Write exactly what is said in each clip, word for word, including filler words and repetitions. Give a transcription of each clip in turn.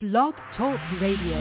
Blog Talk Radio.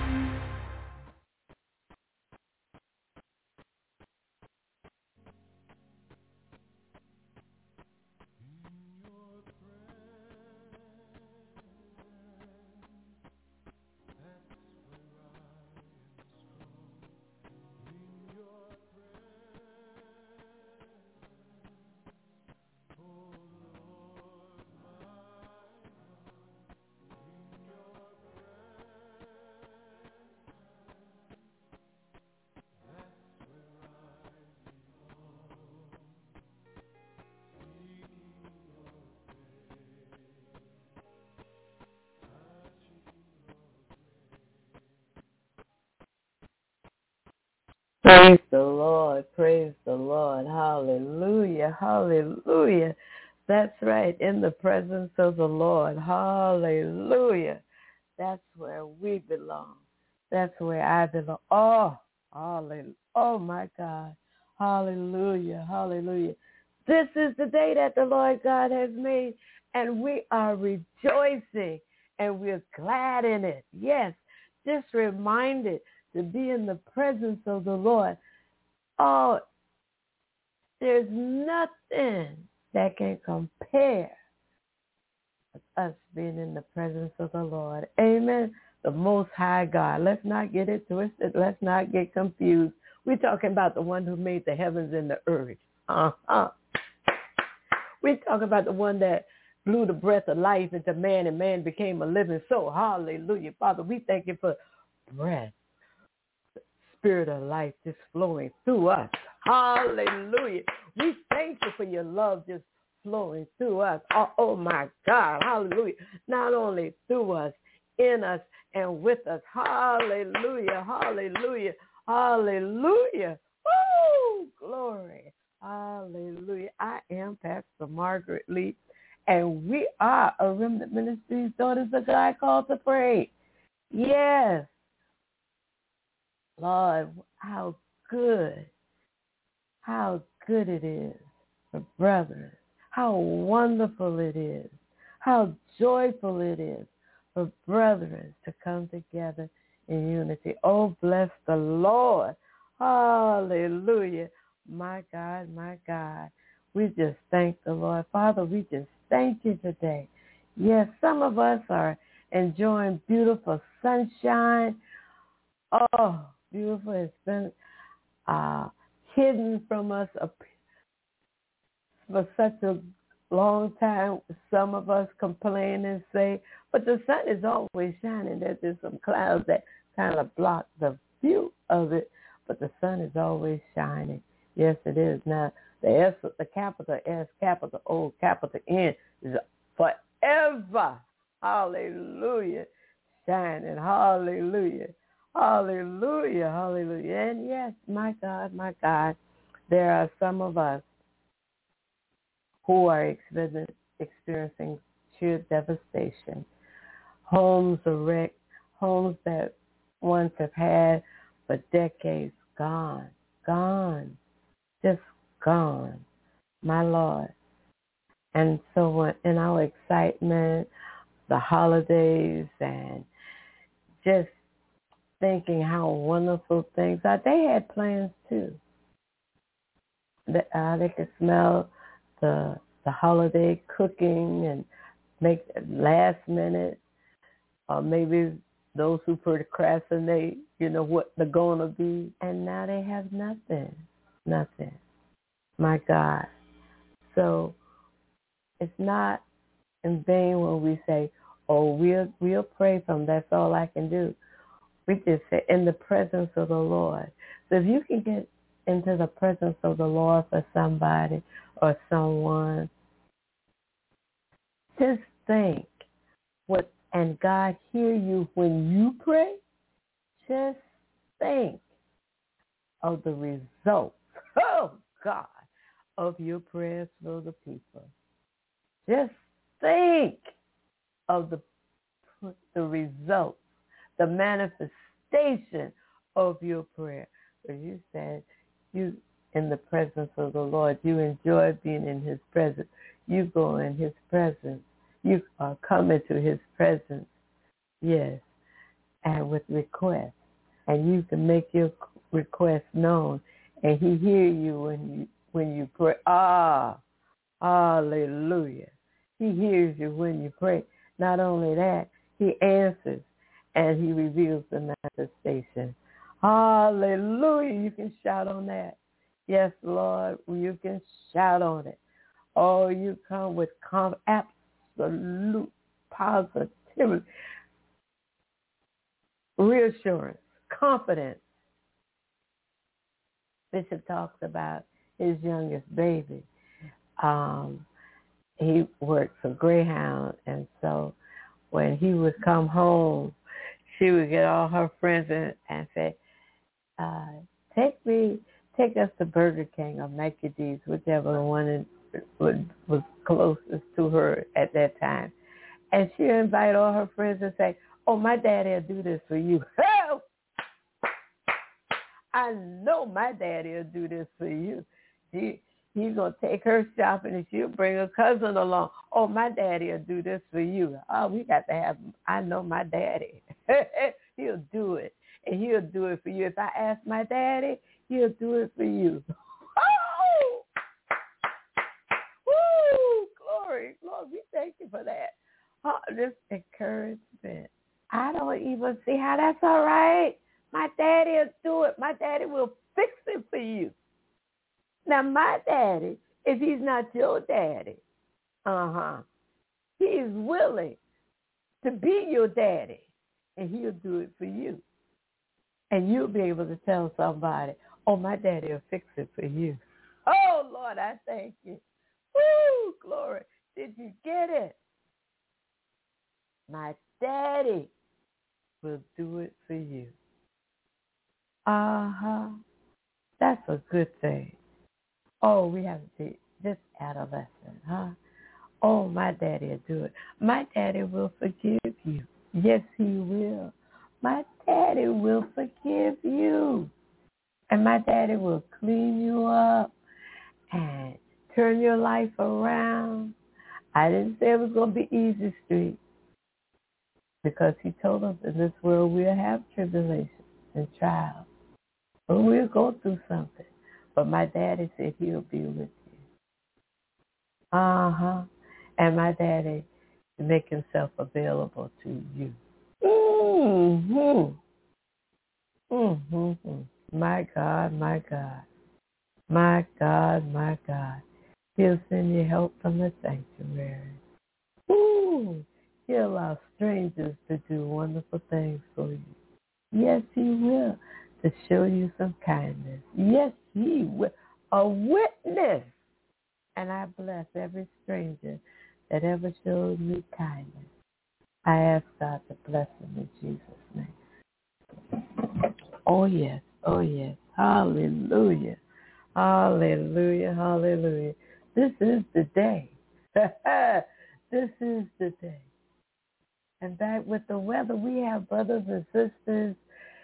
Praise the Lord, praise the Lord, hallelujah, hallelujah. That's right, in the presence of the Lord, hallelujah. That's where we belong. That's where I belong. Oh, hallelujah, oh my God, hallelujah, hallelujah. This is the day that the Lord God has made, and we are rejoicing, and we're glad in it. Yes, just reminded to be in the presence of the Lord. Oh, there's nothing that can compare with us being in the presence of the Lord. Amen. The Most High God. Let's not get it twisted. Let's not get confused. We're talking about the one who made the heavens and the earth. Uh-huh. We're talking about the one that blew the breath of life into man, and man became a living soul. Hallelujah. Father, we thank you for breath. Spirit of life just flowing through us. Hallelujah. We thank you for your love just flowing through us. Oh, oh my God. Hallelujah. Not only through us, in us, and with us. Hallelujah. Hallelujah. Hallelujah. Woo! Glory. Hallelujah. I am Pastor Margaret Lee, and we are a Remnant Ministries Daughters of God called to pray. Yes. Lord, how good, how good it is for brothers, how wonderful it is, how joyful it is for brethren to come together in unity. Oh, bless the Lord. Hallelujah. My God, my God. We just thank the Lord. Father, we just thank you today. Yes, some of us are enjoying beautiful sunshine. Oh, beautiful. It's been uh, hidden from us for such a long time. Some of us complain and say, but the sun is always shining. There's just some clouds that kind of block the view of it, but the sun is always shining. Yes, it is. Now, the S, the capital S, capital O, capital N is forever. Hallelujah. Shining. Hallelujah. Hallelujah, hallelujah. And yes, my God, my God, there are some of us who are experiencing sheer devastation. Homes are wrecked, homes that once have had for decades gone, gone, just gone, my Lord. And so in our excitement, the holidays, and just thinking how wonderful things are. They had plans too. That uh, they could smell the the holiday cooking and make last minute, or maybe those who procrastinate, you know, what they're going to be. And now they have nothing, nothing. My God. So it's not in vain when we say, oh, we'll, we'll pray from, that's all I can do. We just say, in the presence of the Lord. So if you can get into the presence of the Lord for somebody or someone, just think what, and God hear you when you pray. Just think of the results, oh God, of your prayers for the people. Just think of the the results, the manifestation of your prayer. Because you said you in the presence of the Lord, you enjoy being in his presence. You go in his presence. You are coming to his presence Yes, and with requests. And you can make your request known, and he hear you when you when you pray. Ah, hallelujah. He hears you when you pray. Not only that, he answers, and he reveals the manifestation. Hallelujah. You can shout on that. Yes, Lord, you can shout on it. Oh, you come with com- absolute positivity, reassurance, confidence. Bishop talks about his youngest baby. Um, he worked for Greyhound, and so when he would come home, she would get all her friends and, and say, uh, take me, take us to Burger King or Mickey D's, whichever one in, would, was closest to her at that time. And she would invite all her friends and say, oh, my daddy will do this for you. I know my daddy will do this for you. He, he's going to take her shopping and she'll bring her cousin along. Oh, my daddy will do this for you. Oh, we got to have, I know my daddy. He'll do it. And he'll do it for you. If I ask my daddy, he'll do it for you. Oh! Woo! Glory, Lord, we thank you for that. Oh, this encouragement. I don't even see how that's all right. My daddy will do it. My daddy will fix it for you. Now, my daddy, if he's not your daddy, uh-huh, he's willing to be your daddy, and he'll do it for you. And you'll be able to tell somebody, oh, my daddy will fix it for you. Oh, Lord, I thank you. Woo, glory. Did you get it? My daddy will do it for you. Uh-huh. That's a good thing. Oh, we have to be this adolescent, huh? Oh, my daddy will do it. My daddy will forgive you. Yes, he will. My daddy will forgive you. And my daddy will clean you up and turn your life around. I didn't say it was going to be easy street, because he told us in this world we'll have tribulation and trials. But we'll go through something. But my daddy said he'll be with you. Uh-huh. And my daddy to make himself available to you. Mm-hmm. Mm-hmm. My God, my God. My God, my God. He'll send you help from the sanctuary. Ooh. He'll allow strangers to do wonderful things for you. Yes, he will. To show you some kindness. Yes, he will. A witness. And I bless every stranger that ever showed me kindness. I ask God to bless them in Jesus' name. Oh, yes. Oh, yes. Hallelujah. Hallelujah. Hallelujah. This is the day. This is the day. And back with the weather, we have brothers and sisters,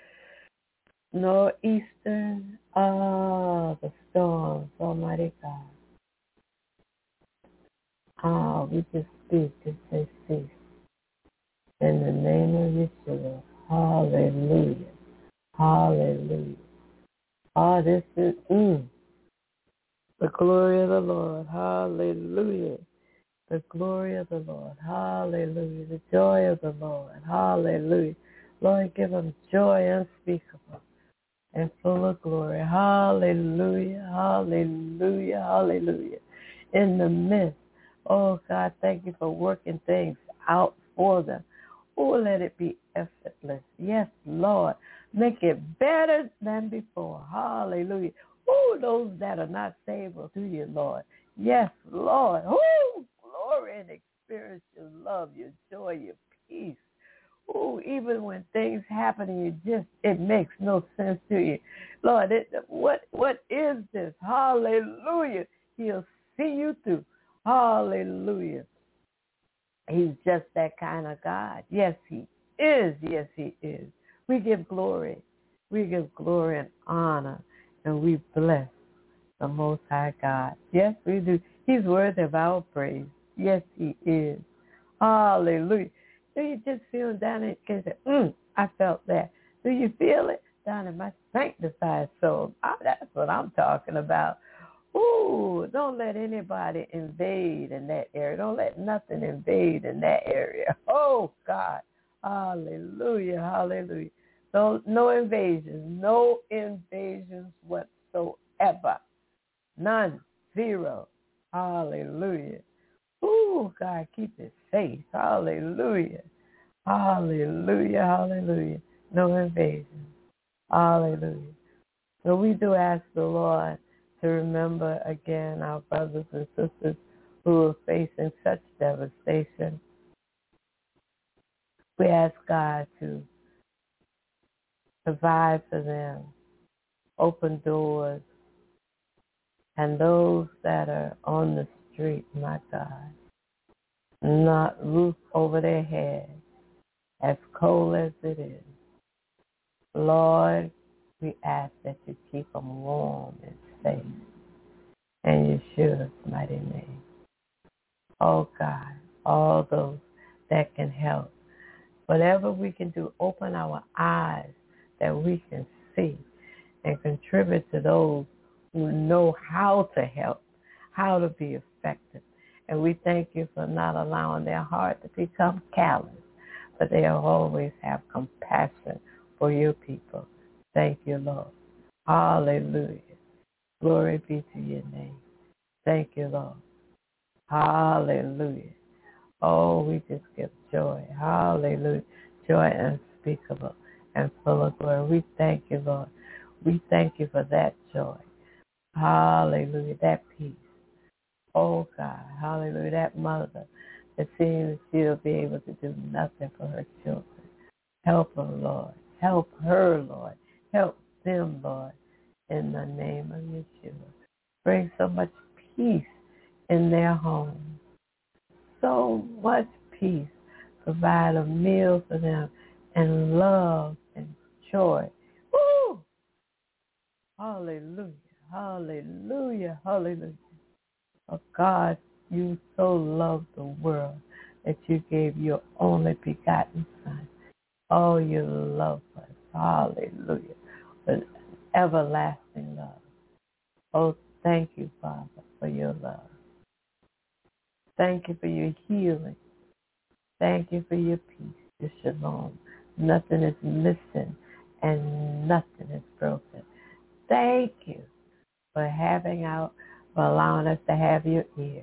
nor'eastern, ah, the storms, Almighty God. Ah, we just speak and say cease. In the name of Yeshua. Hallelujah. Hallelujah. Ah, this is mm, the glory of the Lord. Hallelujah. The glory of the Lord. Hallelujah. The joy of the Lord. Hallelujah. Lord, give them joy unspeakable and full of glory. Hallelujah. Hallelujah. Hallelujah. In the midst. Oh, God, thank you for working things out for them. Oh, let it be effortless. Yes, Lord. Make it better than before. Hallelujah. Oh, those that are not saved will do you, Lord. Yes, Lord. Oh, glory and experience your love, your joy, your peace. Oh, even when things happen and you just, it makes no sense to you. Lord, it, what what is this? Hallelujah. He'll see you through. Hallelujah. He's just that kind of God. Yes, he is. Yes, he is. We give glory. We give glory and honor, and we bless the Most High God. Yes, we do. He's worthy of our praise. Yes, he is. Hallelujah. Do you just feel down in can say, mm, I felt that. Do you feel it down in my sanctified soul? Oh, that's what I'm talking about. Ooh, don't let anybody invade in that area. Don't let nothing invade in that area. Oh, God. Hallelujah, hallelujah. So no invasions, no invasions whatsoever. None, zero. Hallelujah. Ooh, God, keep it safe. Hallelujah. Hallelujah, hallelujah. No invasion. Hallelujah. So we do ask the Lord to remember again our brothers and sisters who are facing such devastation. We ask God to provide for them, open doors, and those that are on the street, my God, not roof over their head, as cold as it is. Lord, we ask that you keep them warm and safe in Yeshua's mighty name. Oh God, all those that can help. Whatever we can do, open our eyes that we can see and contribute to those who know how to help, how to be effective. And we thank you for not allowing their heart to become callous, but they always have compassion for your people. Thank you, Lord. Hallelujah. Glory be to your name. Thank you, Lord. Hallelujah. Oh, we just give joy. Hallelujah. Joy unspeakable and full of glory. We thank you, Lord. We thank you for that joy. Hallelujah. That peace. Oh, God. Hallelujah. That mother that seems she'll be able to do nothing for her children. Help her, Lord. Help her, Lord. Help them, Lord, in the name of Yeshua. Bring so much peace in their homes. So much peace. Provide a meal for them and love and joy. Woo! Hallelujah. Hallelujah. Hallelujah. Oh God, you so loved the world that you gave your only begotten Son. Oh, you love us. Hallelujah. With everlasting love. Oh, thank you, Father, for your love. Thank you for your healing. Thank you for your peace, your shalom. Nothing is missing and nothing is broken. Thank you for having out, for allowing us to have your ear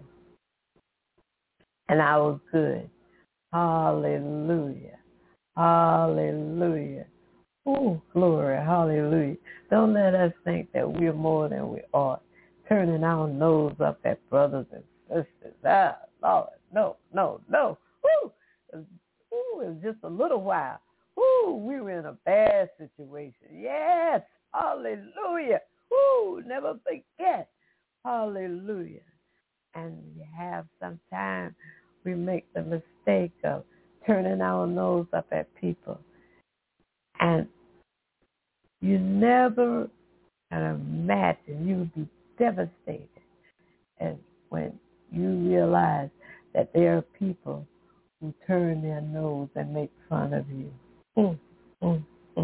and our good. Hallelujah. Hallelujah. Oh, glory. Hallelujah. Don't let us think that we're more than we are, turning our nose up at brothers and sisters. Ah, Lord, no, no, no. Woo! Ooh, it was just a little while. Ooh, we were in a bad situation. Yes. Hallelujah. Ooh, never forget. Hallelujah. And we have sometimes we make the mistake of turning our nose up at people. And you never can imagine, you would be devastated and when you realize that there are people who turn their nose and make fun of you. Mm, mm,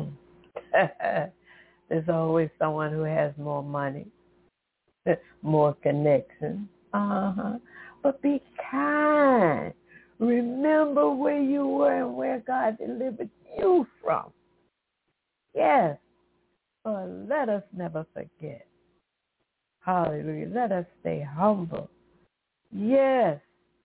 mm. There's always someone who has more money, more connections. Uh-huh. But be kind. Remember where you were and where God delivered you from. Yes. But let us never forget. Hallelujah. Let us stay humble. Yes.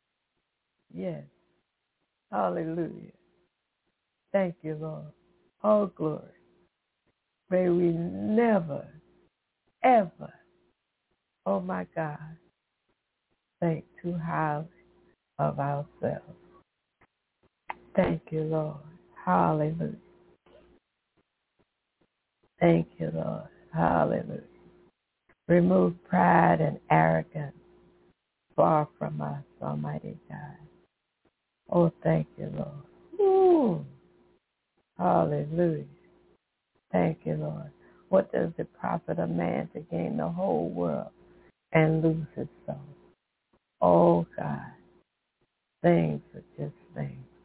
Yes. Hallelujah. Thank you, Lord. All glory. May we never, ever, oh my God, think too highly of ourselves. Thank you, Lord. Hallelujah. Thank you, Lord. Hallelujah. Remove pride and arrogance far from us, Almighty God. Oh, thank you, Lord. Ooh. Hallelujah. Thank you, Lord. What does it profit a man to gain the whole world and lose his soul? Oh, God. Things are just things.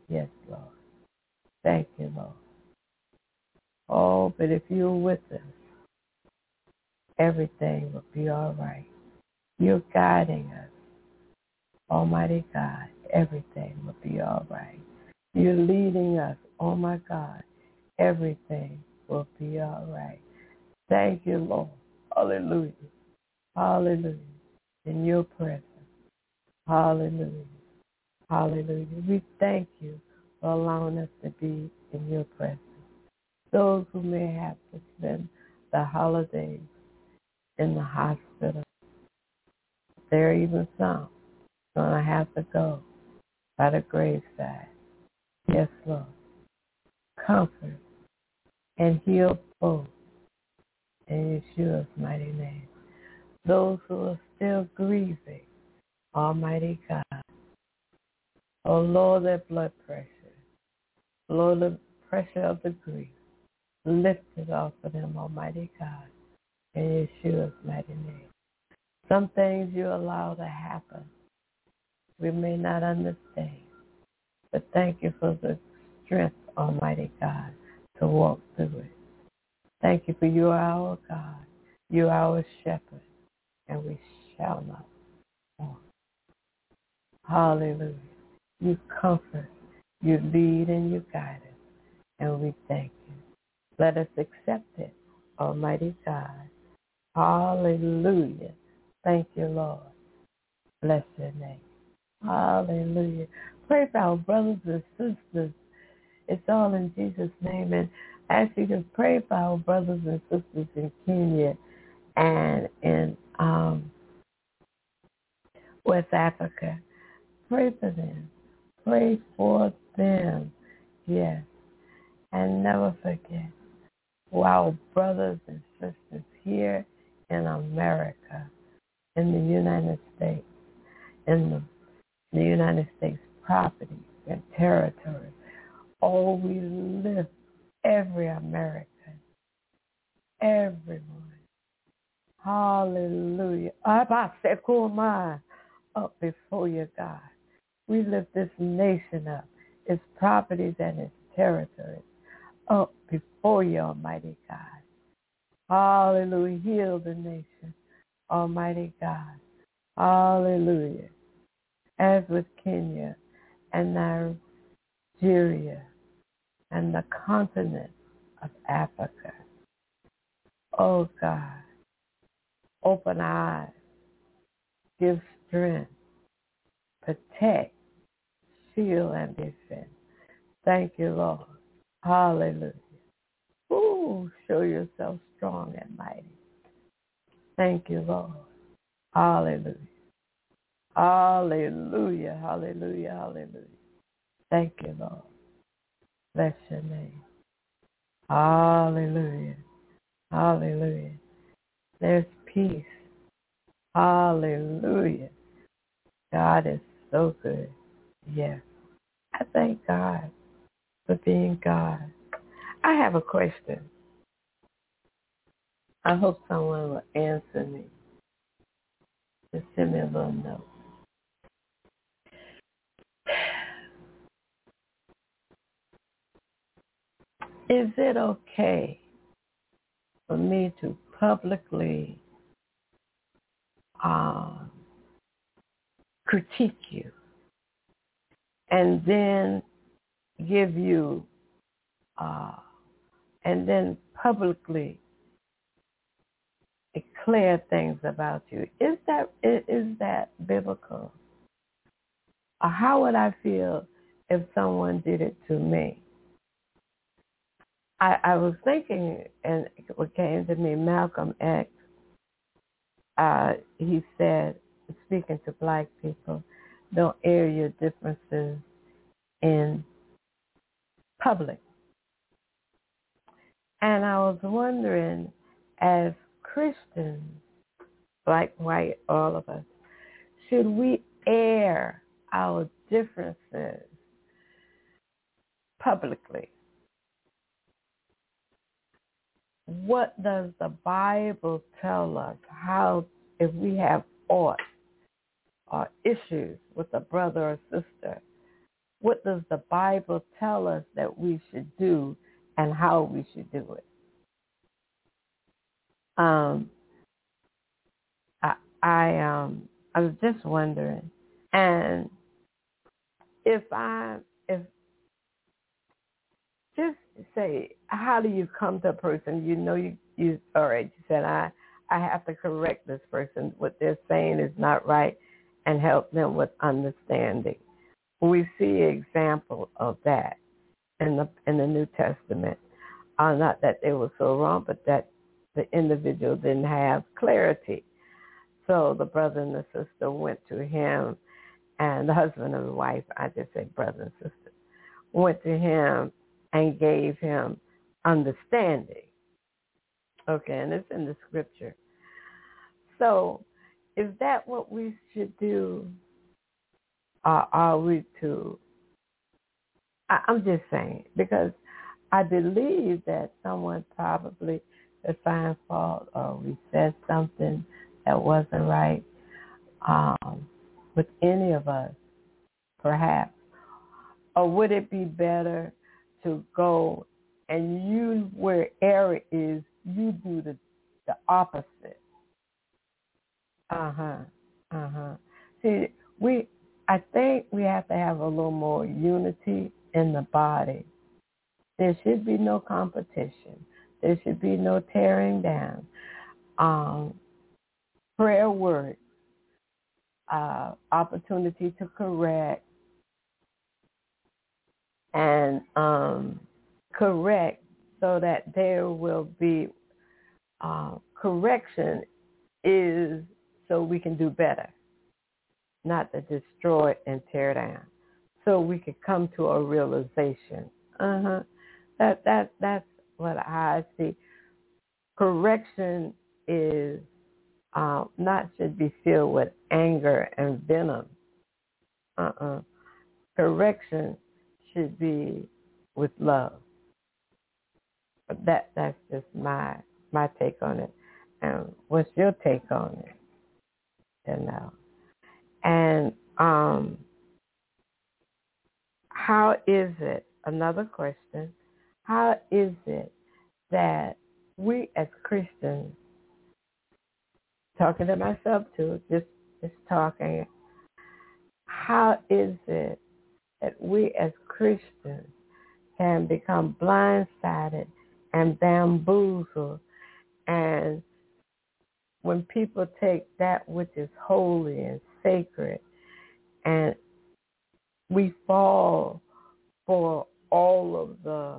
Yes, Lord. Thank you, Lord. Oh, but if you're with us, everything will be all right. You're guiding us. Almighty God, everything will be all right. You're leading us. Oh, my God, everything will be all right. Thank you, Lord. Hallelujah. Hallelujah. In your presence. Hallelujah. Hallelujah. We thank you for allowing us to be in your presence. Those who may have to spend the holidays in the hospital, there are even some going to have to go by the graveside. Yes, Lord. Comfort and heal both in Yeshua's mighty name. Those who are still grieving, Almighty God. Oh, Lord, their blood pressure. Lord, the pressure of the grief. Lift it off of them, Almighty God, in Yeshua's mighty name. Some things you allow to happen, we may not understand, but thank you for the strength, Almighty God, to walk through it. Thank you for you are our God. You are our shepherd, and we shall not want. Hallelujah. You comfort, you lead, and you guide us, and we thank you. Let us accept it, Almighty God. Hallelujah. Thank you, Lord. Bless your name. Hallelujah. Pray for our brothers and sisters. It's all in Jesus' name. And I ask you to pray for our brothers and sisters in Kenya and in um, West Africa. Pray for them. Pray for them. Yes. And never forget our brothers and sisters here in America, in the United States, in the, the United States property and territory. Oh, we lift every American, everyone. Hallelujah. Abasekumai, up before you, God. We lift this nation up, its properties and its territories up before you, Almighty God. Hallelujah. Heal the nation, Almighty God. Hallelujah. As with Kenya and Nigeria and the continent of Africa. Oh God, open eyes, give strength, protect, shield, and defend. Thank you, Lord. Hallelujah. Ooh, show yourself strong and mighty. Thank you, Lord. Hallelujah. Hallelujah, hallelujah, hallelujah. Thank you, Lord. Bless your name. Hallelujah, hallelujah. There's peace. Hallelujah. God is so good. Yes. I thank God for being God. I have a question. I hope someone will answer me. Just send me a little note. Is it okay for me to publicly um, critique you and then give you, uh, and then publicly declare things about you? Is that is that biblical? Or how would I feel if someone did it to me? I, I was thinking, and what came to me, Malcolm X, uh, he said, speaking to black people, don't air your differences in public. And I was wondering, as Christians, black, white, all of us, should we air our differences publicly? What does the Bible tell us? How, if we have aught or issues with a brother or sister, what does the Bible tell us that we should do and how we should do it? Um, I, I, um, I was just wondering, and if I, if just say, how do you come to a person? You know, you, you all right, you said, I, I have to correct this person. What they're saying is not right, and help them with understanding. We see an example of that in the in the New Testament. Uh, not that they were so wrong, but that the individual didn't have clarity. So the brother and the sister went to him, and the husband and the wife, I just say brother and sister, went to him and gave him understanding. Okay, and it's in the scripture. So is that what we should do? Or are we to, I, I'm just saying, because I believe that someone probably could find fault or we said something that wasn't right um, with any of us, perhaps. Or would it be better to go and you, where error is, you do the, the opposite? Uh-huh, uh-huh. See, we, I think we have to have a little more unity in the body. There should be no competition. There should be no tearing down. Um, prayer work, uh, opportunity to correct, and um, correct so that there will be uh, correction is so we can do better, not to destroy and tear down. So we could come to a realization. Uh-huh. That that that's what I see. Correction is uh, not should be filled with anger and venom. Uh-uh. Correction should be with love. But that that's just my my take on it. And what's your take on it? You know. And um, how is it? Another question. How is it that we as Christians, talking to myself too, just just talking, how is it that we as Christians can become blindsided and bamboozled, and when people take that which is holy and sacred, and we fall for all of the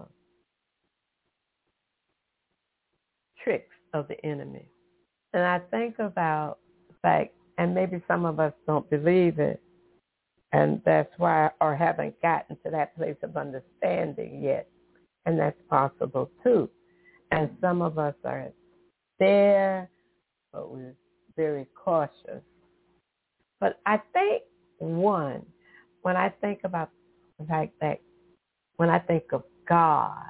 tricks of the enemy? And I think about, like, and maybe some of us don't believe it, and that's why, or haven't gotten to that place of understanding yet, and that's possible too. And some of us are there, but we're very cautious. But I think, one, when I think about like that, when I think of God,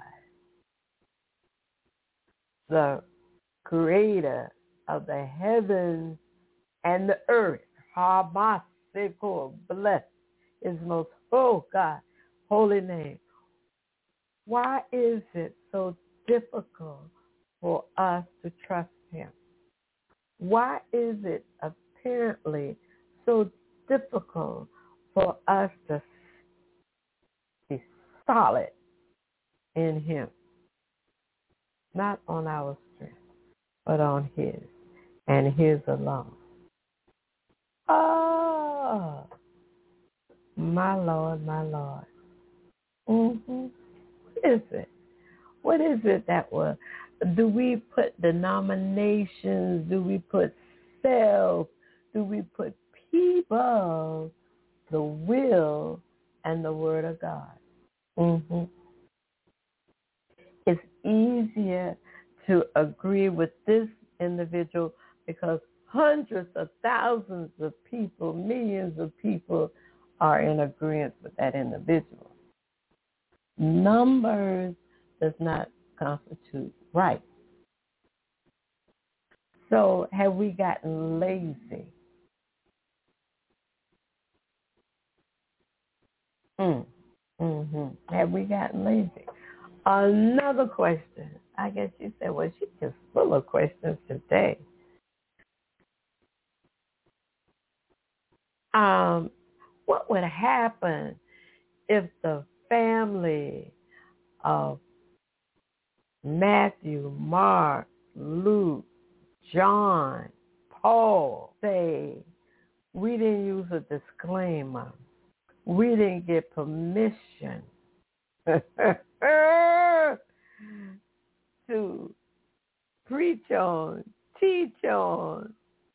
the creator of the heavens and the earth, Hamasiko, bless his most, oh God, holy name. Why is it so difficult for us to trust him? Why is it apparently so difficult for us to be solid in him? Not on our strength, but on his and his alone. Oh, my Lord, my Lord. Mm-hmm. What is it? What is it that will, do we put denominations, do we put self, do we put people, the will, and the word of God? Mm-hmm. It's easier to agree with this individual because hundreds of thousands of people, millions of people are in agreement with that individual. Numbers does not constitute right. So have we gotten lazy? Mm. Mm-hmm. Have we gotten lazy? Another question. I guess you said, well, she's just full of questions today. Um, what would happen if the family of Matthew, Mark, Luke, John, Paul say, we didn't use a disclaimer. We didn't get permission to preach on, teach on,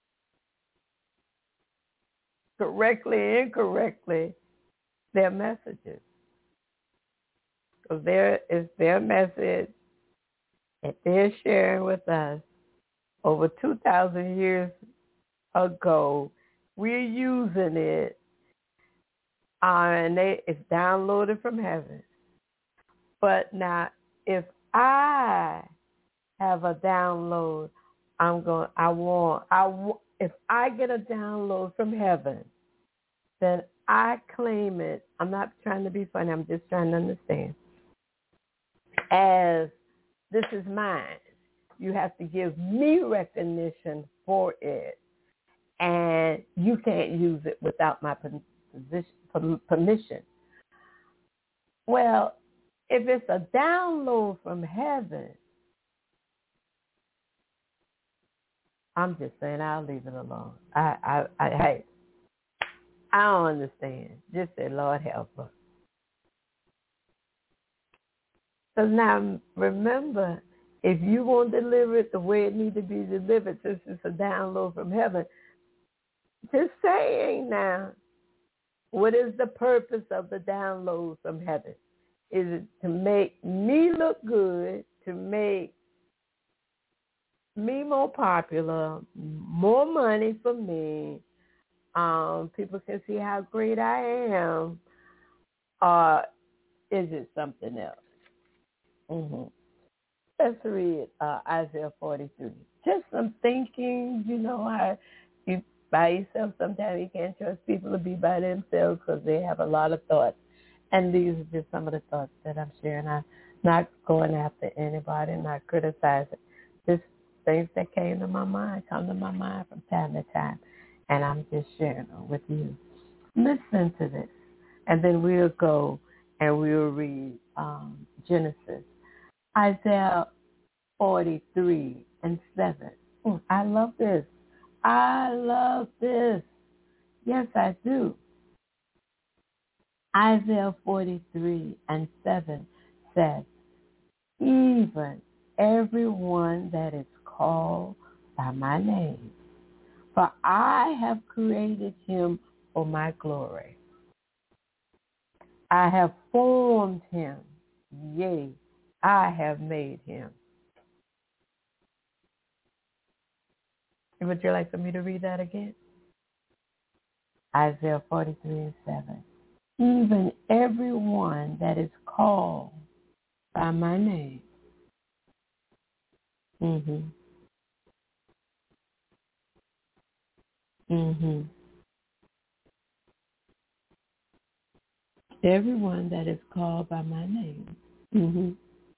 correctly, incorrectly, their messages. Because there is their message that they're sharing with us over two thousand years ago. We're using it, uh, and they, it's downloaded from heaven. But now, if I have a download, I'm going. I want. I want. If I get a download from heaven, then I claim it. I'm not trying to be funny. I'm just trying to understand. As this is mine, you have to give me recognition for it, and you can't use it without my permission. Well, if it's a download from heaven, I'm just saying I'll leave it alone. I, I, I, hey, I don't understand. Just say, Lord, help us. Because now, remember, if you won't deliver it the way it needs to be delivered, since it's a download from heaven, just saying now, what is the purpose of the download from heaven? Is it to make me look good, to make me more popular, more money for me, um, people can see how great I am, or is it something else? Mm-hmm. Let's read uh, Isaiah forty-three. Just some thinking, you know, how you by yourself sometimes you can't trust people to be by themselves because they have a lot of thoughts. And these are just some of the thoughts that I'm sharing. I'm not going after anybody, not criticizing. Just things that came to my mind, come to my mind from time to time. And I'm just sharing them with you. Listen to this. And then we'll go and we'll read um, Genesis. Isaiah forty-three and seven. Mm, I love this. I love this. Yes, I do. Isaiah forty-three and seven says, even everyone that is called by my name, for I have created him for my glory. I have formed him. Yea, I have made him. Would you like for me to read that again? Isaiah forty-three and seven. Even everyone that is called by my name. Mm-hmm. Mm-hmm. Everyone that is called by my name. Mm-hmm.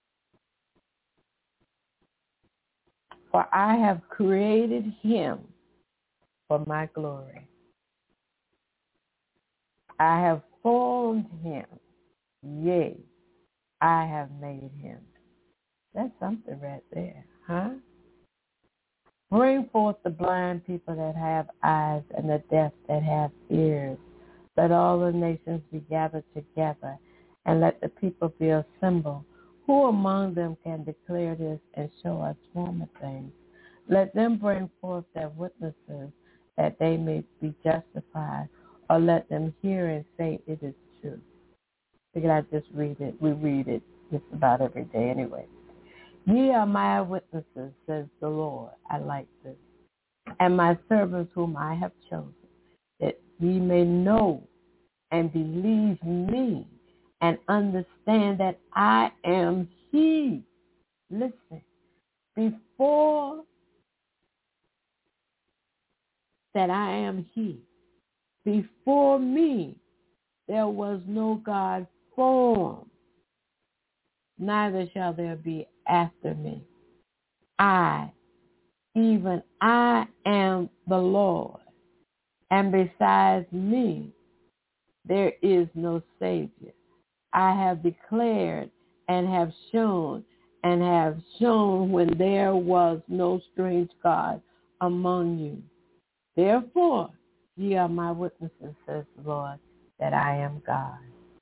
For I have created him for my glory. I have formed him. Yea, I have made him. That's something right there, huh? Bring forth the blind people that have eyes and the deaf that have ears. Let all the nations be gathered together, and let the people be assembled. Who among them can declare this and show us former things? Let them bring forth their witnesses, that they may be justified, or let them hear and say it is true. Because I just read it. We read it just about every day anyway. Ye are my witnesses, says the Lord. I like this. And my servants whom I have chosen, that ye may know and believe me and understand that I am he. Listen, before that I am he. Before me, there was no God form, neither shall there be after me. I, even I am the Lord, and besides me there is no Savior. I have declared and have shown and have shown when there was no strange God among you. Therefore, ye are my witnesses, says the Lord, that I am God.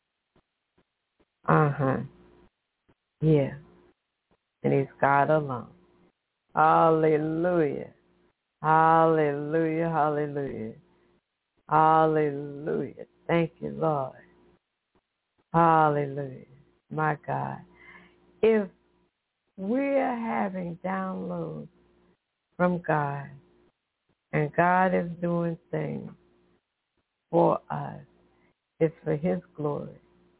Uh-huh. Yeah. And he's God alone. Hallelujah. Hallelujah. Hallelujah. Hallelujah. Thank you, Lord. Hallelujah. My God. If we're having downloads from God, and God is doing things for us, it's for his glory.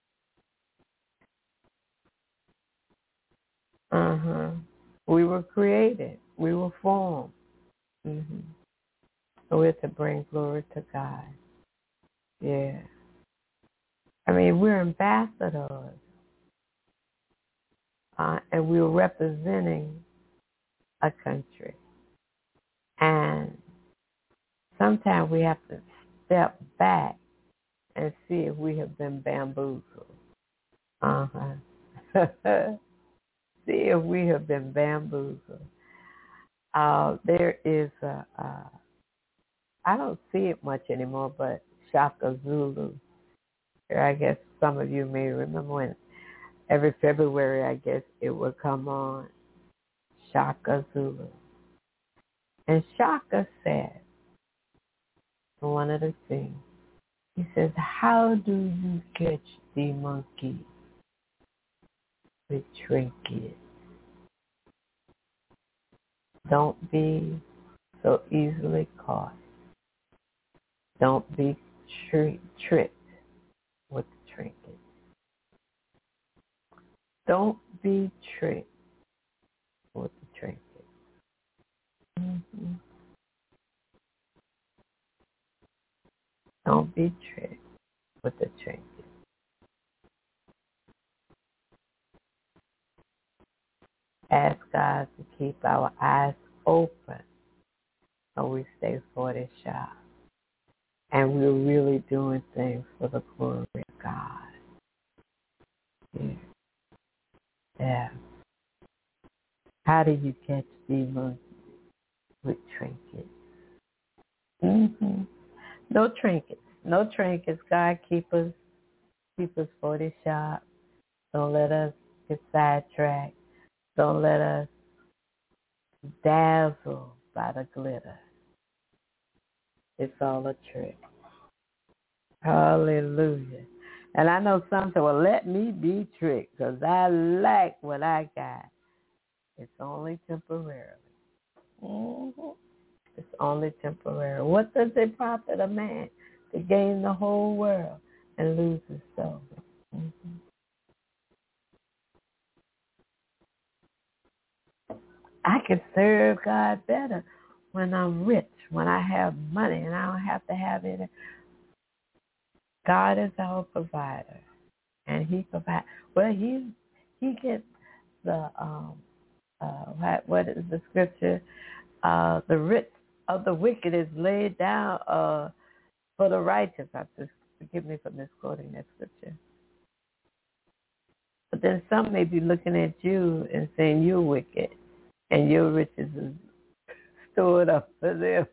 Uh-huh. We were created. We were formed. Mm-hmm. So we're to bring glory to God. Yeah. I mean, we're ambassadors. Uh, and we're representing a country. And sometimes we have to step back and see if we have been bamboozled. Uh-huh. See if we have been bamboozled. Uh, there is a, a, I don't see it much anymore, but Shaka Zulu. I guess some of you may remember when every February, I guess, it would come on, Shaka Zulu. And Shaka said, in one of the things, he says, how do you catch the monkey with trinkets? Don't be so easily caught. Don't be tri- tricked with the trinket. Don't be tricked with the trinket. Mm-hmm. Don't be tricked with the trinket. Ask God to keep our eyes open so we stay forty sharp. And we're really doing things for the glory of God. Yeah. Yeah. How do you catch demons with trinkets? Mm-hmm. No trinkets. No trinkets. God, keep us, keep us forty sharp. Don't let us get sidetracked. Don't let us dazzle by the glitter. It's all a trick. Hallelujah. And I know some say, well, let me be tricked because I like what I got. It's only temporarily. Mm-hmm. It's only temporary. What does it profit a man to gain the whole world and lose his soul? Mm-hmm. I can serve God better when I'm rich, when I have money, and I don't have to have it. God is our provider, and He provides. Well, He He gets the um uh what, what is the scripture? Uh, the rich of the wicked is laid down uh for the righteous. I just forgive me for misquoting that scripture. But then some may be looking at you and saying you're wicked, and your riches is stored up for them.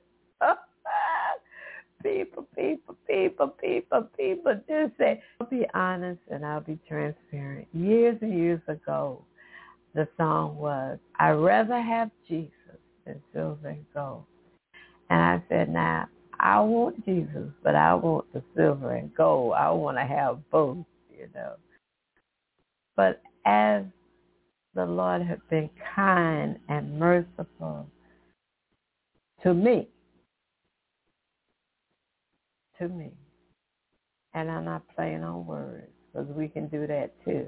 People, people, people, people, people, just say, I'll be honest and I'll be transparent. Years and years ago, the song was, I'd rather have Jesus than silver and gold. And I said, now, I want Jesus, but I want the silver and gold. I want to have both, you know. But as the Lord has been kind and merciful to me, to me, and I'm not playing on words, because we can do that too.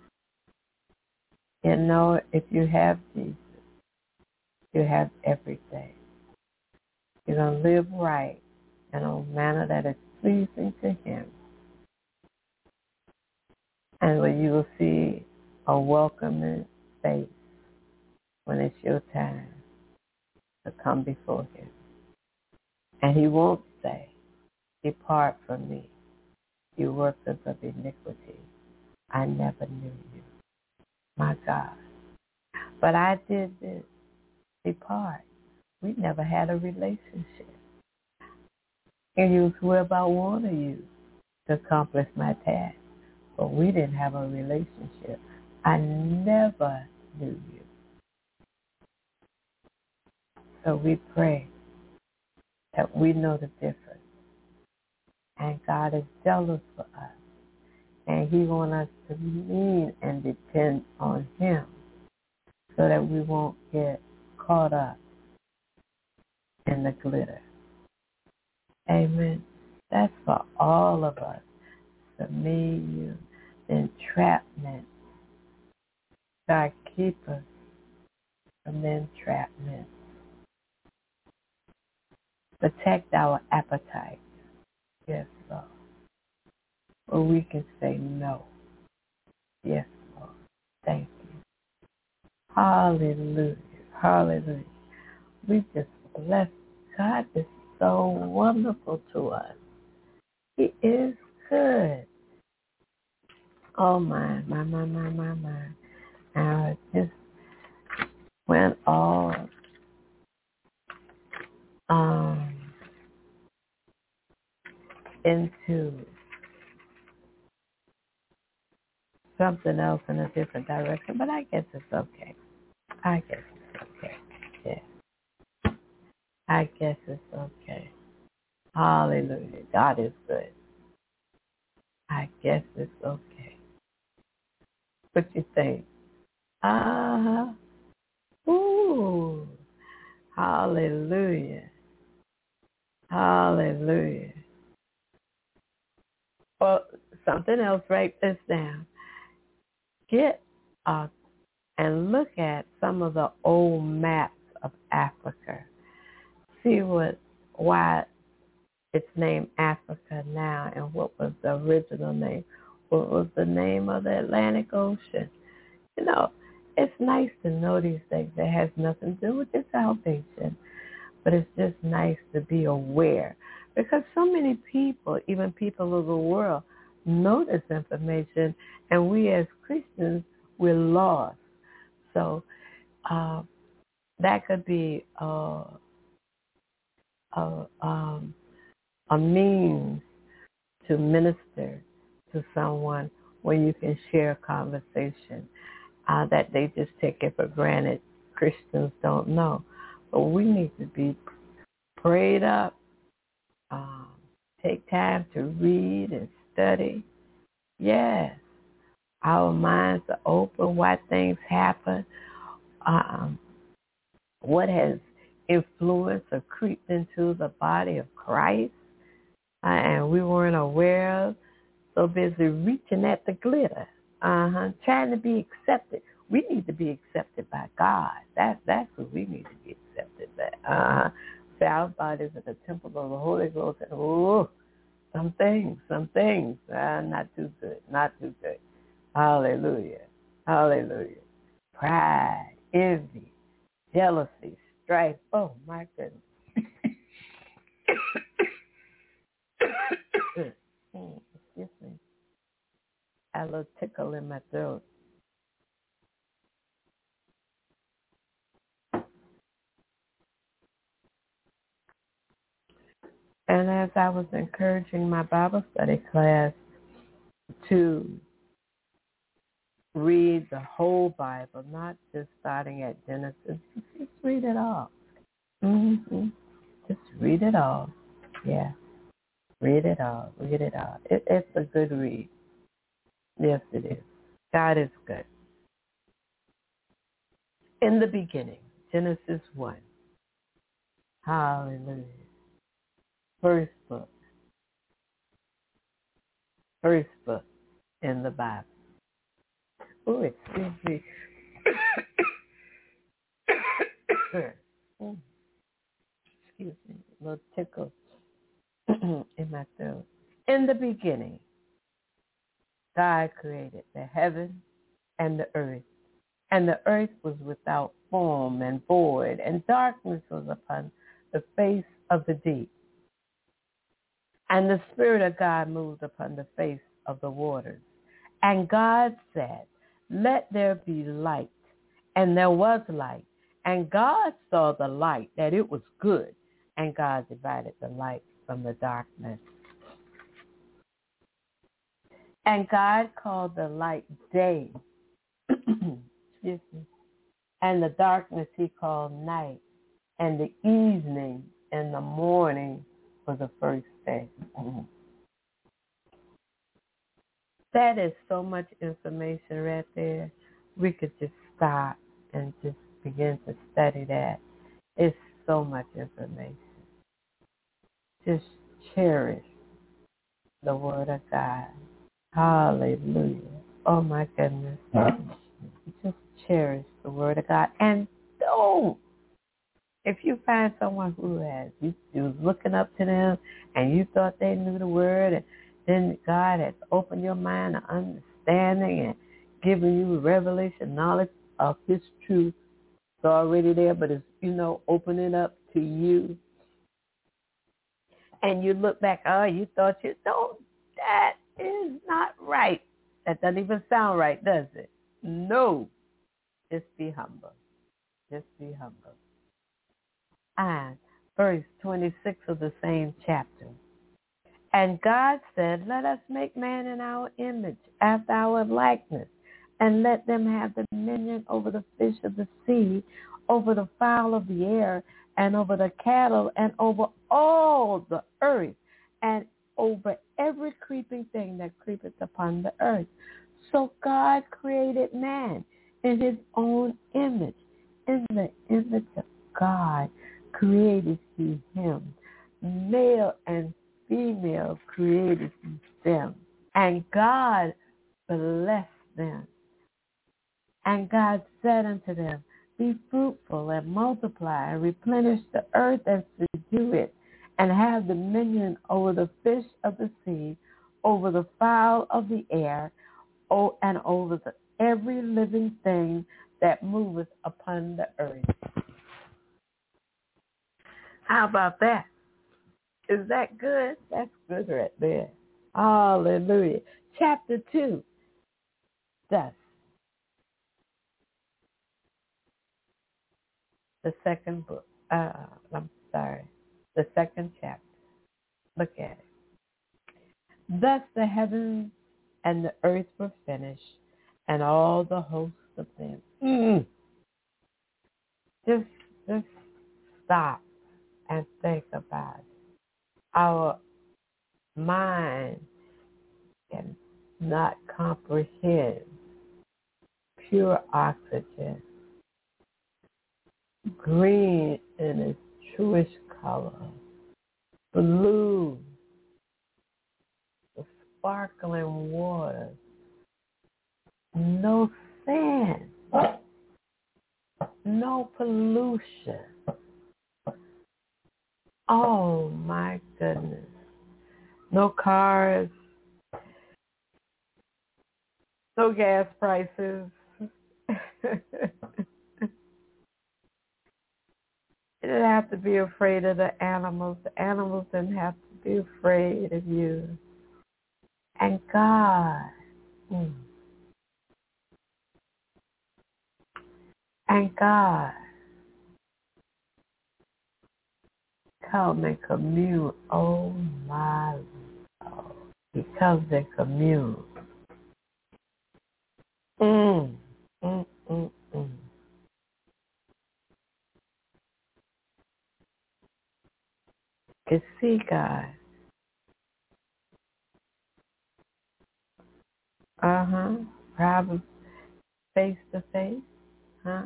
You know, if you have Jesus, you have everything. You're going to live right in a manner that is pleasing to Him. And where you will see a welcoming face when it's your time to come before him. And he won't say, depart from me, you workers of iniquity. I never knew you. My God. But I did this. Depart. We never had a relationship. And you swear about one of you to accomplish my task. But we didn't have a relationship. I never knew you. So we pray that we know the difference. And God is jealous for us. And he wants us to lean and depend on him so that we won't get caught up in the glitter. Amen. That's for all of us. For me, you, the entrapment. God, keep us from the entrapment. Protect our appetite. Yes, Lord. Or we can say no. Yes, Lord. Thank you. Hallelujah. Hallelujah. We just bless God. Is so wonderful to us. He is good. Oh my, my, my, my, my, my. I just went all um into something else in a different direction, but I guess it's okay. I guess it's okay. Yeah. I guess it's okay. Hallelujah. God is good. I guess it's okay. What you think? Ah, uh, ooh. Hallelujah. Hallelujah. Well, something else, write this down. Get uh, and look at some of the old maps of Africa. See what why it's named Africa now and what was the original name. What was the name of the Atlantic Ocean? You know, it's nice to know these things. It has nothing to do with your salvation, but it's just nice to be aware because so many people, even people of the world, know this information, and we as Christians, we're lost. So uh, that could be uh, a, um, a means to minister to someone when you can share a conversation uh, that they just take it for granted. Christians don't know. But we need to be prayed up, um, take time to read and study. Yes, our minds are open, why things happen, um, what has influenced or creeped into the body of Christ, uh, and we weren't aware of, so busy reaching at the glitter, uh-huh, trying to be accepted. We need to be accepted by God. That, that's what we need to be accepted by. Uh-huh. So our bodies are the temple of the Holy Ghost, and oh, some things, some things, uh, not too good, not too good. Hallelujah. Hallelujah. Pride, envy, jealousy, strife. Oh, my goodness. mm, excuse me. I had a little tickle in my throat. And as I was encouraging my Bible study class to read the whole Bible, not just starting at Genesis, just read it all. Mm-hmm. Just read it all. Yeah. Read it all. Read it all. It, it's a good read. Yes, it is. God is good. In the beginning, Genesis one. Hallelujah. First book. First book in the Bible. Oh, excuse me. Excuse me. A little tickle in my throat. In the beginning, God created the heaven and the earth. And the earth was without form and void, and darkness was upon the face of the deep. And the Spirit of God moved upon the face of the waters. And God said, let there be light. And there was light. And God saw the light, that it was good. And God divided the light from the darkness. And God called the light day. Excuse me. And the darkness he called night. And the evening and the morning was the first day. That is so much information right there. We could just stop and just begin to study that. It's so much information. Just cherish the Word of God. Hallelujah. Oh my goodness. Just cherish the Word of God. And don't. If you find someone who has, you, you was looking up to them and you thought they knew the Word, and then God has opened your mind to understanding and giving you revelation, knowledge of His truth. It's already there, but it's, you know, opening up to you. And you look back, oh, you thought you, no, that is not right. That doesn't even sound right, does it? No. Just be humble. Just be humble. And verse twenty-six of the same chapter. And God said, let us make man in our image, after our likeness, and let them have dominion over the fish of the sea, over the fowl of the air, and over the cattle, and over all the earth, and over every creeping thing that creepeth upon the earth. So God created man in his own image. In the image of God created he him. Male and female created he them. And God blessed them. And God said unto them, be fruitful and multiply and replenish the earth and subdue it, and have dominion over the fish of the sea, over the fowl of the air, and over the, every living thing that moveth upon the earth. How about that? Is that good? That's good right there. Hallelujah. Chapter two. Thus, the second book. Uh, I'm sorry. The second chapter. Look at it. Thus the heavens and the earth were finished, and all the hosts of them. Mm. Just, just stop and think about it. Our mind cannot comprehend pure oxygen, green in its truest color, blue, the sparkling water, no sand, no pollution. Oh my goodness. No cars, no gas prices. You didn't have to be afraid of the animals. The animals didn't have to be afraid of you. And God, mm, and God, come and commune. Oh my Lord. He comes and commune. Mm, mm, mm, mm. To see God. Uh-huh. Probably face to face. Huh?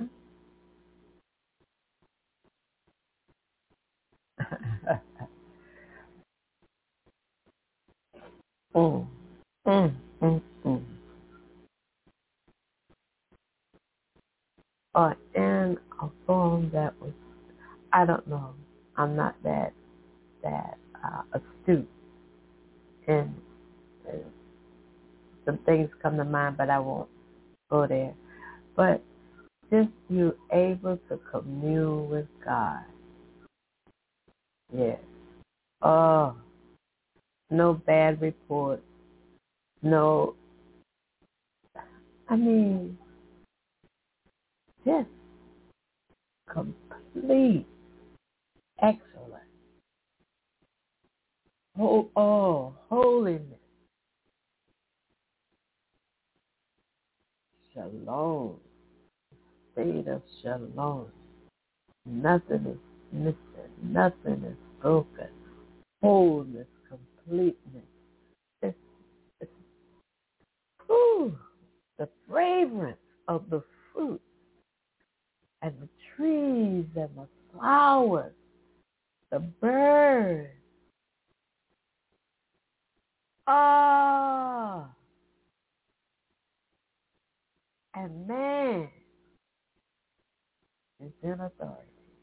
mm, mm, mm, mm. Or in a form that was, I don't know. I'm not that that uh, astute in, in some things come to mind, but I won't go there. But just you able to commune with God. Yes. Oh, no bad reports. No, I mean, just complete excellence. Oh, oh, holiness. Shalom. State of shalom. Nothing is missing. Nothing is broken. Wholeness, completeness. It's, it's whew, the fragrance of the fruit and the trees and the flowers, the birds. Ah, and man is in authority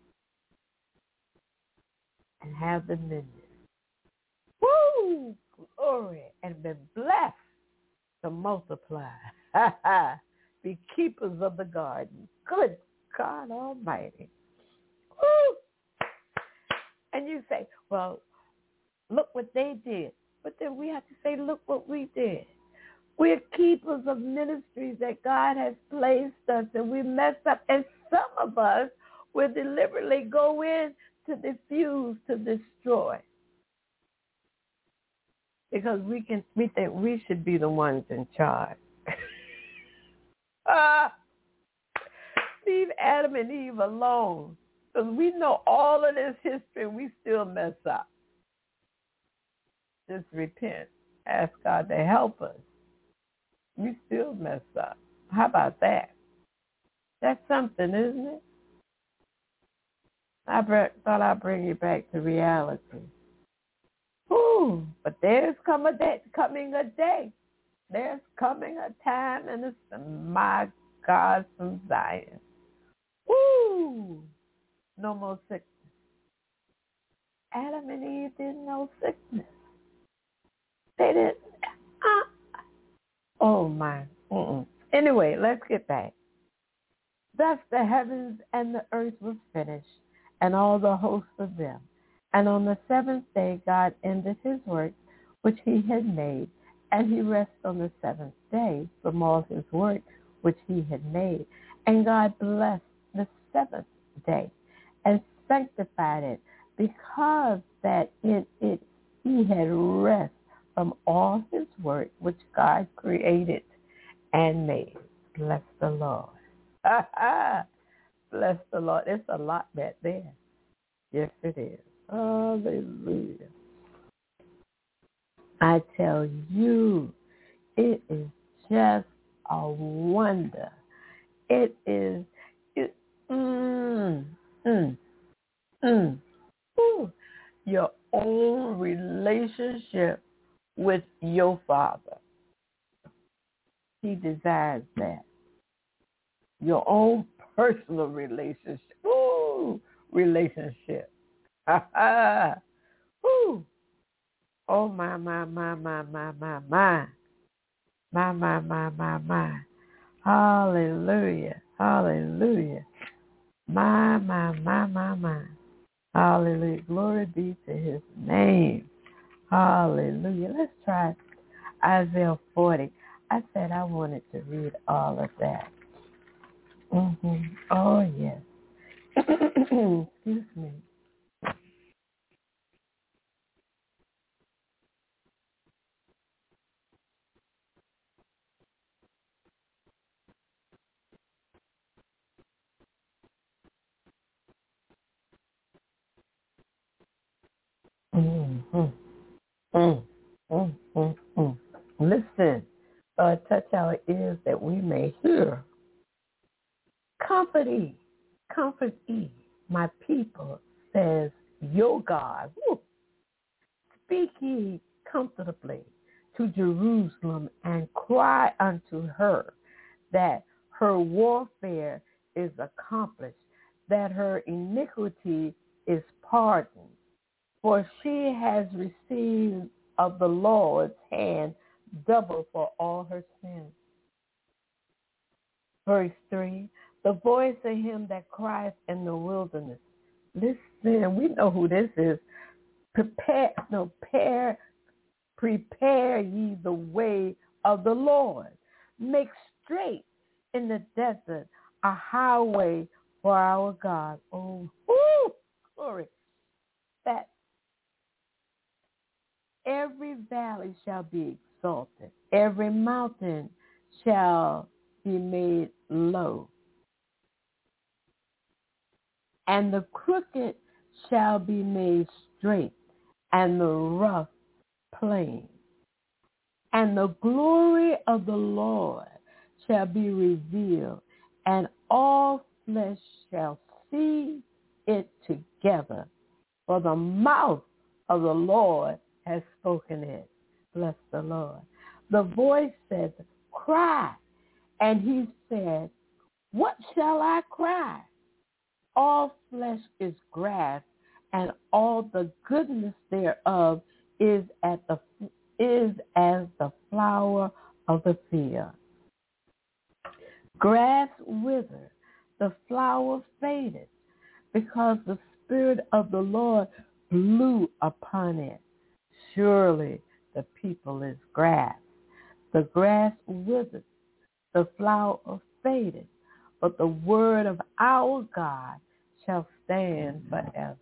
and have dominion. Woo! Glory, and been blessed to multiply. Be keepers of the garden. Good God Almighty. Woo! And you say, well, look what they did. But then we have to say, look what we did. We're keepers of ministries that God has placed us, and we mess up. And some of us will deliberately go in to diffuse, to destroy. Because we can, we think we should be the ones in charge. ah, leave Adam and Eve alone. Because we know all of this history and we still mess up. Just repent. Ask God to help us. We still mess up. How about that? That's something, isn't it? I br- thought I'd bring you back to reality. Ooh, but there's come a day, coming a day. There's coming a time, and it's my God from Zion. Woo! No more sickness. Adam and Eve didn't know sickness. They didn't. Uh, oh, my. Mm-mm. Anyway, let's get back. Thus the heavens and the earth was finished, and all the hosts of them. And on the seventh day God ended his work which he had made, and he rested on the seventh day from all his work which he had made. And God blessed the seventh day and sanctified it, because that in it he had rest from all his work which God created and made. Bless the Lord. Bless the Lord. It's a lot back there. Yes, it is. Hallelujah. I tell you, it is just a wonder. It is, it, mm, mm, mm, ooh, your own relationship with your Father. He desires that. Your own personal relationship. Ooh, relationship. Ha ha. Ooh. Oh, my, my, my, my, my, my, my. My, my, my, my, my. Hallelujah. Hallelujah. My, my, my, my, my. Hallelujah. Glory be to his name. Hallelujah. Let's try Isaiah forty. I said I wanted to read all of that. Mm-hmm. Oh, yes. Excuse me. Mm-hmm. Mm, mm, mm, mm. Listen, uh, touch our ears that we may hear. Comfort ye, comfort ye, my people, says your God. Woo. Speak ye comfortably to Jerusalem and cry unto her that her warfare is accomplished, that her iniquity is pardoned. For she has received of the Lord's hand double for all her sins. Verse three, the voice of him that crieth in the wilderness. Listen, we know who this is. Prepare, no, prepare, prepare ye the way of the Lord. Make straight in the desert a highway for our God. Oh, whoo, glory. That every valley shall be exalted. Every mountain shall be made low. And the crooked shall be made straight, and the rough plain. And the glory of the Lord shall be revealed, and all flesh shall see it together. For the mouth of the Lord has spoken it. Bless the Lord. The voice said, cry. And he said, what shall I cry? All flesh is grass, and all the goodness thereof is at the is as the flower of the field. Grass withered, the flower faded, because the Spirit of the Lord blew upon it. Surely the people is grass. The grass withered, the flower faded, but the word of our God shall stand forever.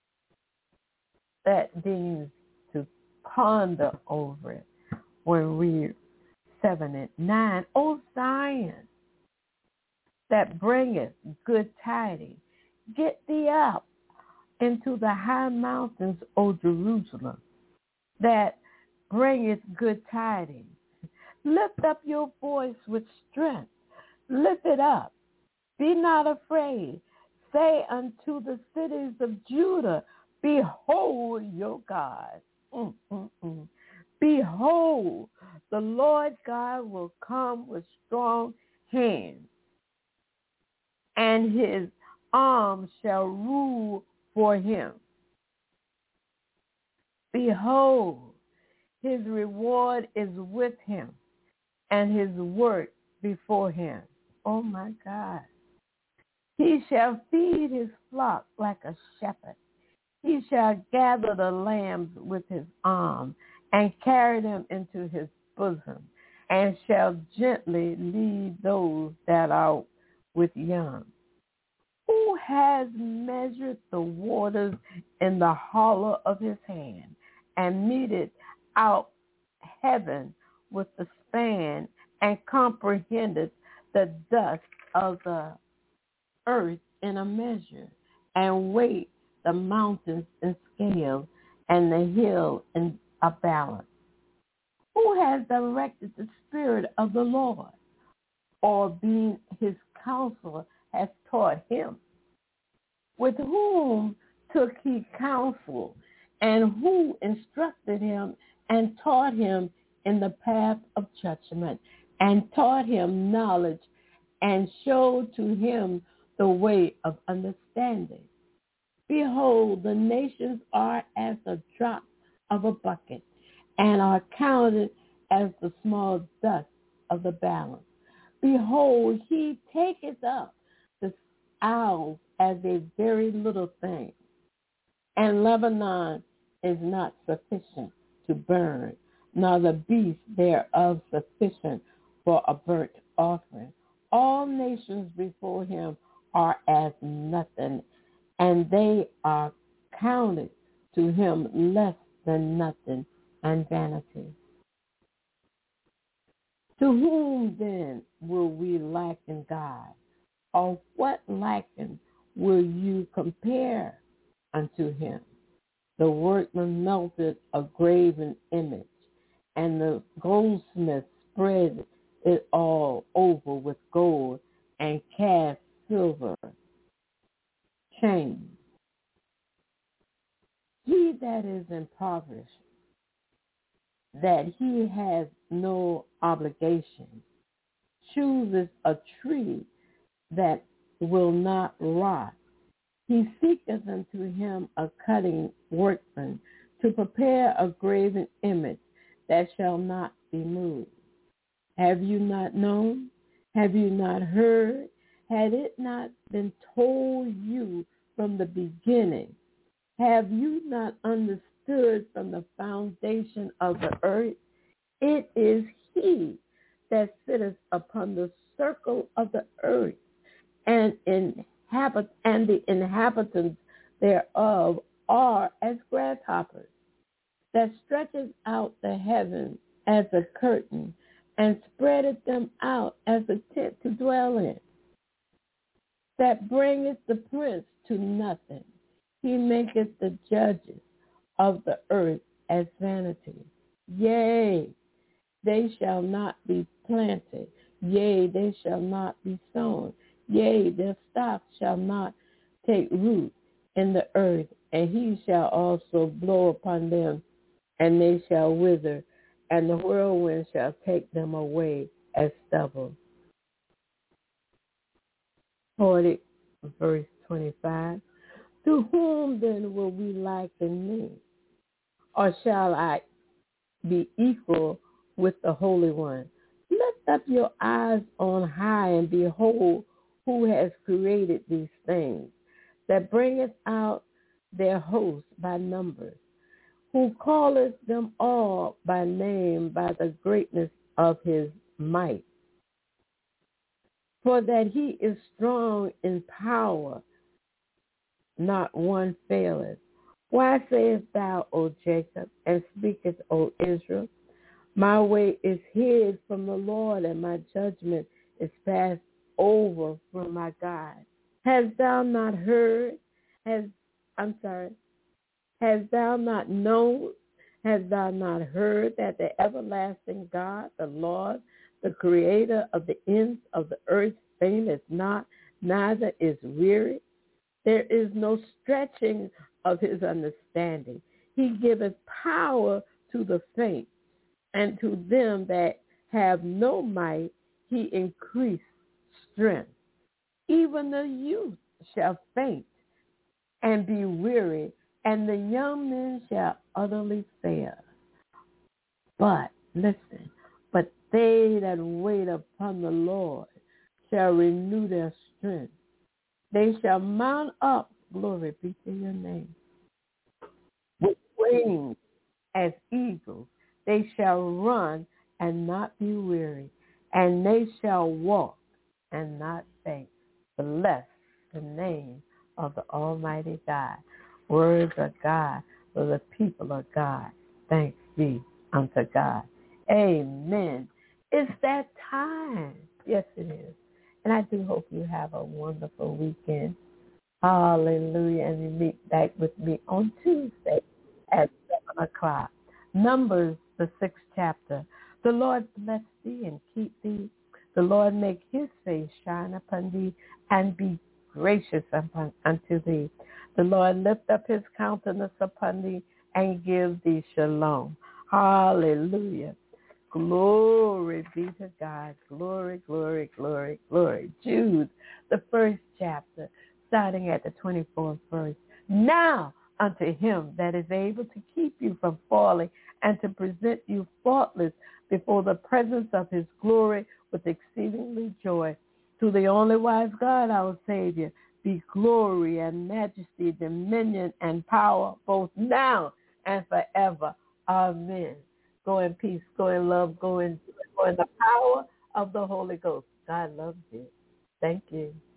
That means to ponder over it when we seven and nine. O Zion, that bringeth good tidings, get thee up into the high mountains, O Jerusalem, that bringeth good tidings. Lift up your voice with strength. Lift it up. Be not afraid. Say unto the cities of Judah, behold your God. Mm, mm, mm. Behold, the Lord God will come with strong hands, and his arm shall rule for him. Behold, his reward is with him, and his work before him. Oh my God. He shall feed his flock like a shepherd. He shall gather the lambs with his arm and carry them into his bosom, and shall gently lead those that are with young. Who has measured the waters in the hollow of his hand, and meted out heaven with the span, and comprehended the dust of the earth in a measure, and weighed the mountains in scales, and the hill in a balance? Who has directed the Spirit of the Lord, or being his counselor has taught him? With whom took he counsel, and who instructed him and taught him in the path of judgment, and taught him knowledge, and showed to him the way of understanding? Behold, the nations are as a drop of a bucket, and are counted as the small dust of the balance. Behold, he taketh up the owls as a very little thing, and Lebanon is not sufficient to burn, nor the beast thereof sufficient for a burnt offering. All nations before him are as nothing, and they are counted to him less than nothing and vanity. To whom then will we liken God? Or what liken will you compare unto him? The workman melted a graven image, and the goldsmith spread it all over with gold, and cast silver chains. He that is impoverished, that he has no obligation, chooses a tree that will not rot. He seeketh unto him a cutting workman to prepare a graven image that shall not be moved. Have you not known? Have you not heard? Had it not been told you from the beginning? Have you not understood from the foundation of the earth? It is he that sitteth upon the circle of the earth, and inhabit and the inhabitants thereof are as grasshoppers, that stretches out the heavens as a curtain, and spreadeth them out as a tent to dwell in, that bringeth the prince to nothing. He maketh the judges of the earth as vanity. Yea, they shall not be planted. Yea, they shall not be sown. Yea, their stock shall not take root in the earth, and he shall also blow upon them, and they shall wither, and the whirlwind shall take them away as stubble. forty, verse twenty-five. To whom then will we liken me? Or shall I be equal with the Holy One? Lift up your eyes on high and behold who has created these things, that bringeth out their hosts by numbers, who calleth them all by name by the greatness of his might. For that he is strong in power, not one faileth. Why sayest thou, O Jacob, and speakest, O Israel? My way is hid from the Lord, and my judgment is passed over from my God. Hast thou not heard? Has I'm sorry. Hast thou not known? Hast thou not heard that the everlasting God, the Lord, the creator of the ends of the earth, fainteth not, neither is weary? There is no stretching of his understanding. He giveth power to the faint, and to them that have no might he increased strength. Even the youth shall faint and be weary, and the young men shall utterly fail. But, listen, but they that wait upon the Lord shall renew their strength. They shall mount up, glory be to your name, with wings as eagles. They shall run and not be weary, and they shall walk and not faint. Bless the name of the Almighty God. Words of God for the people of God. Thanks be unto God. Amen. It's that time. Yes, it is. And I do hope you have a wonderful weekend. Hallelujah. And you meet back with me on Tuesday at seven o'clock. Numbers, the sixth chapter. The Lord bless thee and keep thee. The Lord make his face shine upon thee and be gracious upon, unto thee. The Lord lift up his countenance upon thee and give thee shalom. Hallelujah. Glory be to God. Glory, glory, glory, glory. Jude, the first chapter, starting at the twenty-fourth verse. Now unto him that is able to keep you from falling and to present you faultless before the presence of his glory with exceedingly joy. To the only wise God, our Savior, be glory and majesty, dominion and power, both now and forever. Amen. Go in peace, go in love, go in, go in the power of the Holy Ghost. God loves you. Thank you.